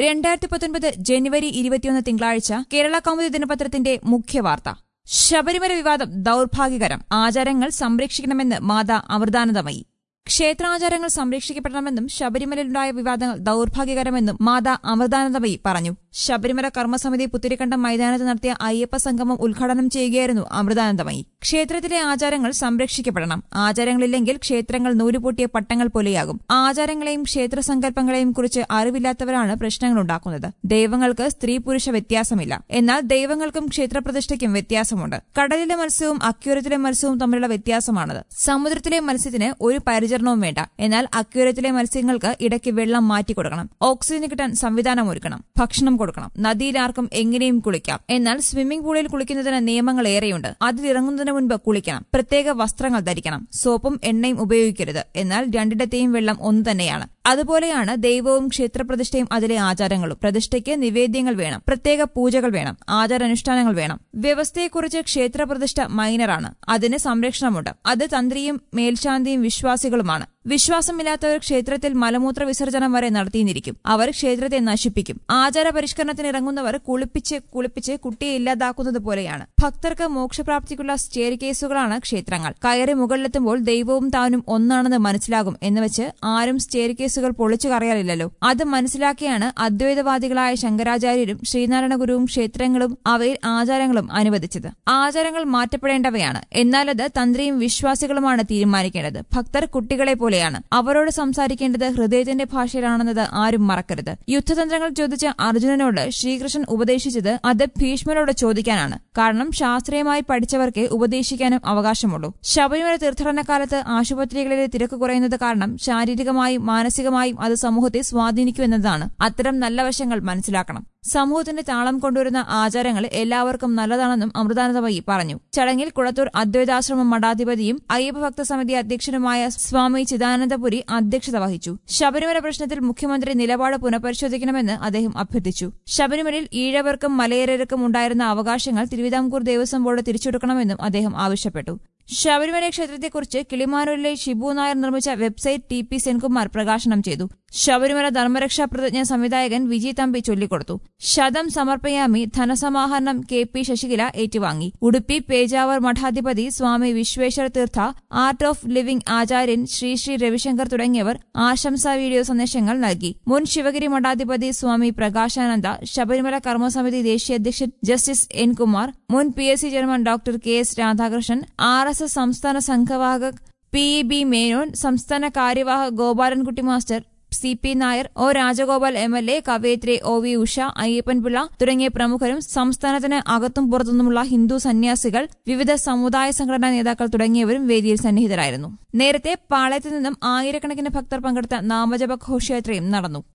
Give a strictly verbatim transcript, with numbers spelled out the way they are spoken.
രണ്ടായിരത്തി പത്തൊൻപത് ജനുവരി ഇരുപത്തിയൊന്ന് തിങ്കളാഴ്ച കേരള കൗമുദി ദിനപത്രത്തിന്റെ മുഖ്യവാർത്ത. ശബരിമല വിവാദം ദൌർഭാഗ്യകരം, ആചാരങ്ങൾ സംരക്ഷിക്കണമെന്ന് മാതാ അമൃതാനന്ദമയി. ക്ഷേത്രാചാരങ്ങൾ സംരക്ഷിക്കപ്പെടണമെന്നും ശബരിമലയിലുണ്ടായ വിവാദങ്ങൾ ദൌർഭാഗ്യകരമെന്നും മാതാ അമൃതാനന്ദമയി പറഞ്ഞു. ശബരിമല കർമ്മസമിതി പുത്തിരിക്കണ്ടം മൈതാനത്ത് നടത്തിയ അയ്യപ്പ സംഗമം ഉദ്ഘാടനം ചെയ്യുകയായിരുന്നു അമൃതാനന്ദമയി. ക്ഷേത്രത്തിലെ ആചാരങ്ങൾ സംരക്ഷിക്കപ്പെടണം. ആചാരങ്ങളില്ലെങ്കിൽ ക്ഷേത്രങ്ങൾ നൂലുപൊട്ടിയ പട്ടങ്ങൾ പോലെയാകും. ആചാരങ്ങളെയും ക്ഷേത്രസങ്കല്പങ്ങളെയും കുറിച്ച് അറിവില്ലാത്തവരാണ് പ്രശ്നങ്ങളുണ്ടാക്കുന്നത്. ദൈവങ്ങൾക്ക് സ്ത്രീ പുരുഷ വ്യത്യാസമില്ല. എന്നാൽ ദൈവങ്ങൾക്കും ക്ഷേത്രപ്രതിഷ്ഠയ്ക്കും വ്യത്യാസമുണ്ട്. കടലിലെ മത്സ്യവും അക്വേറിയത്തിലെ മത്സ്യവും തമ്മിലുള്ള വ്യത്യാസമാണത്. സമുദ്രത്തിലെ മത്സ്യത്തിന് ഒരു പരിചരണവും വേണ്ട. എന്നാൽ അക്വേറിയത്തിലെ മത്സ്യങ്ങൾക്ക് ഇടയ്ക്ക് വെള്ളം മാറ്റിക്കൊടുക്കണം. ഓക്സിജൻ കിട്ടാൻ സംവിധാനം ഒരുക്കണം. ഭക്ഷണം കൊടുക്കണം. നദിയിലാർക്കും എങ്ങനെയും കുളിക്കാം. എന്നാൽ സ്വിമ്മിംഗ് പൂളിൽ കുളിക്കുന്നതിന് നിയമങ്ങൾ ഏറെയുണ്ട്. അതിലിറങ്ങുന്നതിന് മുൻപ് കുളിക്കണം. പ്രത്യേക വസ്ത്രങ്ങൾ ധരിക്കണം. സോപ്പും എണ്ണയും ഉപയോഗിക്കരുത്. എന്നാൽ രണ്ടിടത്തെയും വെള്ളം ഒന്നു തന്നെയാണ്. അതുപോലെയാണ് ദൈവവും ക്ഷേത്രപ്രതിഷ്ഠയും അതിലെ ആചാരങ്ങളും. പ്രതിഷ്ഠയ്ക്ക് നിവേദ്യങ്ങൾ വേണം. പ്രത്യേക പൂജകൾ വേണം. ആചാരാനുഷ്ഠാനങ്ങൾ വേണം. വ്യവസ്ഥയെക്കുറിച്ച് ക്ഷേത്രപ്രതിഷ്ഠ മൈനറാണ്. അതിന് സംരക്ഷണമുണ്ട്. അത് തന്ത്രിയും മേൽശാന്തിയും വിശ്വാസികളുമാണ്. വിശ്വാസമില്ലാത്തവർ ക്ഷേത്രത്തിൽ മലമൂത്ര വിസർജനം വരെ നടത്തിയിരിക്കും. അവർ ക്ഷേത്രത്തെ നശിപ്പിക്കും. ആചാര പരിഷ്കരണത്തിന് ഇറങ്ങുന്നവർ കുളിപ്പിച്ച് കുളിപ്പിച്ച് കുട്ടിയെ ഇല്ലാതാക്കുന്നത് പോലെയാണ്. ഭക്തർക്ക് മോക്ഷപ്രാപ്തിക്കുള്ള സ്റ്റെയർ കേസുകളാണ് ക്ഷേത്രങ്ങൾ. കയറി മുകളിലെത്തുമ്പോൾ ദൈവവും താനും ഒന്നാണെന്ന് മനസ്സിലാകും എന്നുവെച്ച് ആരും സ്റ്റെയർ കേസുകൾ പൊളിച്ചു കറിയാറില്ലല്ലോ. അത് മനസ്സിലാക്കിയാണ് അദ്വൈതവാദികളായ ശങ്കരാചാര്യരും ശ്രീനാരായണ ഗുരുവും ക്ഷേത്രങ്ങളും അവയിൽ ആചാരങ്ങളും അനുവദിച്ചത്. ആചാരങ്ങൾ മാറ്റപ്പെടേണ്ടവയാണ്. എന്നാൽ അത് തന്ത്രിയും വിശ്വാസികളുമാണ് തീരുമാനിക്കേണ്ടത്. ഭക്തർ കുട്ടികളെ പോലെയാണ്. അവരോട് സംസാരിക്കേണ്ടത് ഹൃദയത്തിന്റെ ഭാഷയിലാണെന്നത് ആരും മറക്കരുത്. യുദ്ധതന്ത്രങ്ങൾ ചോദിച്ച അർജുനനോട് ശ്രീകൃഷ്ണൻ ഉപദേശിച്ചത് അത് ഭീഷ്മരോട് ചോദിക്കാനാണ്. കാരണം ശാസ്ത്രീയമായി പഠിച്ചവർക്കേ ഉപദേശിക്കാനും അവകാശമുള്ളൂ. ശബരിമല തീർത്ഥാടനകാലത്ത് ആശുപത്രികളിലെ തിരക്ക് കുറയുന്നത് കാരണം ശാരീരികമായും മാനസികമായും അത് സമൂഹത്തെ സ്വാധീനിക്കുമെന്നതാണ്. അത്തരം നല്ല വശങ്ങൾ മനസ്സിലാക്കണം. സമൂഹത്തിന്റെ താളം കൊണ്ടുവരുന്ന ആചാരങ്ങൾ എല്ലാവർക്കും നല്ലതാണെന്നും അമൃതാനന്ദമയി പറഞ്ഞു. ചടങ്ങിൽ കുളത്തൂർ അദ്വൈതാശ്രമം മഠാധിപതിയും അയ്യപ്പഭക്ത സമിതി അധ്യക്ഷനുമായ സ്വാമി ചിദാനന്ദപുരി അധ്യക്ഷത വഹിച്ചു. ശബരിമല പ്രശ്നത്തിൽ മുഖ്യമന്ത്രി നിലപാട് പുനഃപരിശോധിക്കണമെന്ന് അദ്ദേഹം അഭ്യർത്ഥിച്ചു. ശബരിമലയിൽ ഈഴവർക്കും മലയരർക്കും ഉണ്ടായിരുന്ന അവകാശങ്ങൾ തിരുവിതാംകൂർ ദേവസ്വം ബോർഡ് തിരിച്ചെടുക്കണമെന്നും അദ്ദേഹം ആവശ്യപ്പെട്ടു. ശബരിമല ക്ഷേത്രത്തെക്കുറിച്ച് കിളിമാനൂരിലെ ഷിബു നായർ നിർമ്മിച്ച വെബ്സൈറ്റ് ടി പി സെൻകുമാർ പ്രകാശനം ചെയ്തു. ശബരിമല ധർമ്മരക്ഷാ പ്രതിജ്ഞ സംവിധായകൻ വിജി തമ്പി ചൊല്ലിക്കൊടുത്തു. ശതം സമർപ്പയാമി ധനസമാഹരണം കെ പി ശശികല ഏറ്റുവാങ്ങി. ഉടുപ്പി പേജാവർ മഠാധിപതി Swami Vishweshwara Tirtha, art of living ആചാര്യൻ ശ്രീ ശ്രീ രവിശങ്കർ തുടങ്ങിയവർ ആശംസാ വീഡിയോ സന്ദേശങ്ങൾ നൽകി. മുൻ ശിവഗിരി മഠാധിപതി സ്വാമി പ്രകാശാനന്ദ, ശബരിമല കർമ്മസമിതി ദേശീയ അധ്യക്ഷൻ ജസ്റ്റിസ് എൻ കുമാർ, മുൻ P S C chairman doctor K S Radhakrishnan, R S S സംസ്ഥാന സംഘവാഹക് പി ബി മേനോൻ, സംസ്ഥാന കാര്യവാഹക് Gopalankutty master, C P Nair, O Rajagopal M L A, കവയിത്രി ഒ വി ഉഷ, അയ്യപ്പൻപിള്ള തുടങ്ങിയ പ്രമുഖരും സംസ്ഥാനത്തിന് അകത്തും പുറത്തുനിന്നുമുള്ള ഹിന്ദു സന്യാസികൾ, വിവിധ സമുദായ സംഘടനാ നേതാക്കൾ തുടങ്ങിയവരും വേദിയിൽ സന്നിഹിതരായിരുന്നു. നേരത്തെ പാളയത്തു നിന്നും ആയിരക്കണക്കിന് ഭക്തർ പങ്കെടുത്ത നാമജപ ഘോഷയാത്രയും നടന്നു.